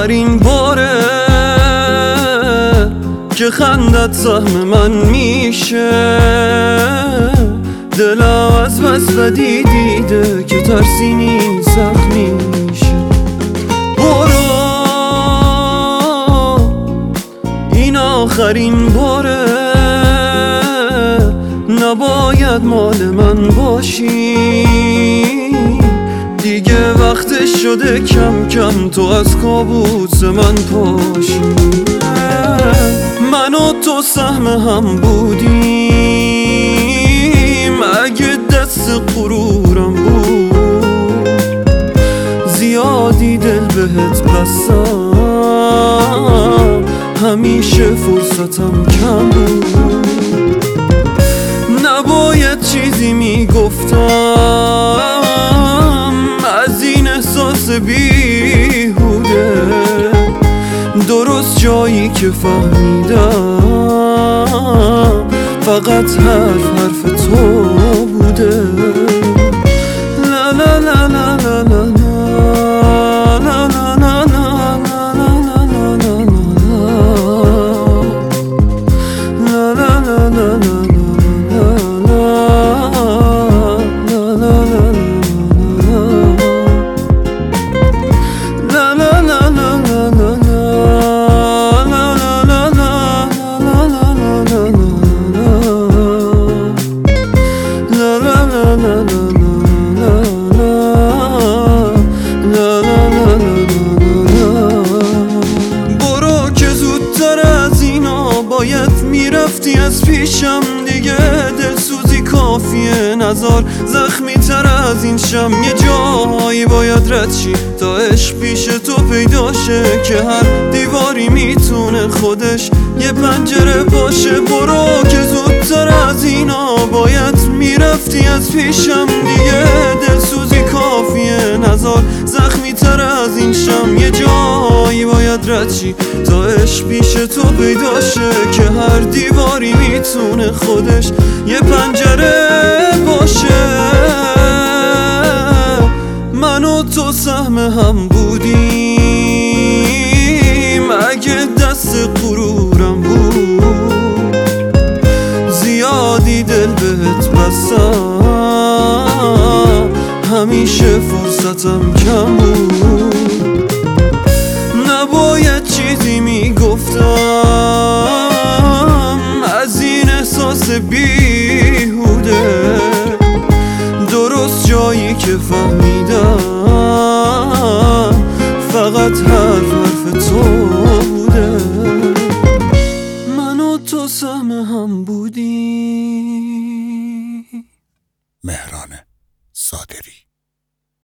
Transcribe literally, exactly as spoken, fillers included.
آخرین باره که خندت سهم من میشه. دلم از بس بدی دیده که ترسینی سخت میشه. برو این آخرین باره، نباید مال من باشی دیگه. وقتش شده کم کم تو از کابوس من پاشی. من و تو سهم هم بودیم اگه دست غرورم بود. زیادی دل بهت بستم، همیشه فرصتم کم بود. نباید چیزی میگفتم از این احساس بیهوده. درست جایی که فهمیدم فقط حرف حرف تو بوده. لا لا لا لا لا لا لا لا لا باید میرفتی از پیشم دیگه. دلسوزی کافیه نزار زخمی تر از این شم. یه جایی باید رد شی تا عشق پیش تو پیدا شه که هر دیواری میتونه خودش یه پنجره باشه. برو که زودتر از اینا باید میرفتی از پیشم دیگه. دلسوزی کافیه نزار زخمی تر از این شم. یه جایی باید رد شی تا عشق پیش تو پیدا شه که هر دیواری میتونه خودش یه پنجره باشه. من و تو سهم هم بودیم اگه دست غرورم بود. زیادی دل بهت بستم، همیشه فرصتم کم بود. نباید چیزی میگفتم از این احساس بیهوده. درست جایی که فهمیدم فقط حرف حرف تو